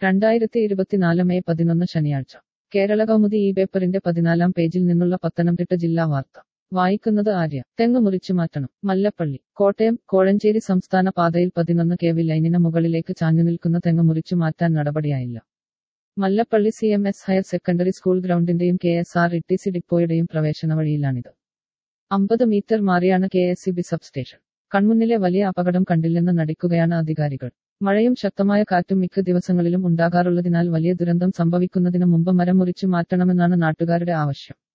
2024 May 11 ശനിയാഴ്ച കേരള കൗമുദി ഈ പേപ്പറിന്റെ 14-ാം പേജിൽ നിന്നുള്ള പത്തനംതിട്ട ജില്ലാ വാർത്ത വായിക്കുന്നത് ആര്യ. തെങ്ങ് മുറിച്ചു മാറ്റണം. മല്ലപ്പള്ളി. കോട്ടയം കോഴഞ്ചേരി സംസ്ഥാന പാതയിൽ 11 കെ.വി. ലൈനിന് മുകളിലേക്ക് ചാഞ്ഞുനിൽക്കുന്ന തെങ്ങ് മുറിച്ചു മാറ്റാൻ നടപടിയായില്ല. Mallappally CMS higher secondary school ഗ്രൗണ്ടിന്റെയും KSRTC ഡിപ്പോയുടെയും പ്രവേശന വഴിയിലാണിത്. 50 മീറ്റർ മാറിയാണ് KSEB സബ്സ്റ്റേഷൻ. കൺമുന്നിലെ വലിയ അപകടം കണ്ടില്ലെന്ന് നടിക്കുകയാണ് അധികാരികൾ. മഴയും ശക്തമായ കാറ്റും മിക്ക ദിവസങ്ങളിലും ഉണ്ടാകാറുള്ളതിനാൽ വലിയ ദുരന്തം സംഭവിക്കുന്നതിന് മുമ്പ് മരം മുറിച്ചു മാറ്റണമെന്നാണ് നാട്ടുകാരുടെ ആവശ്യം.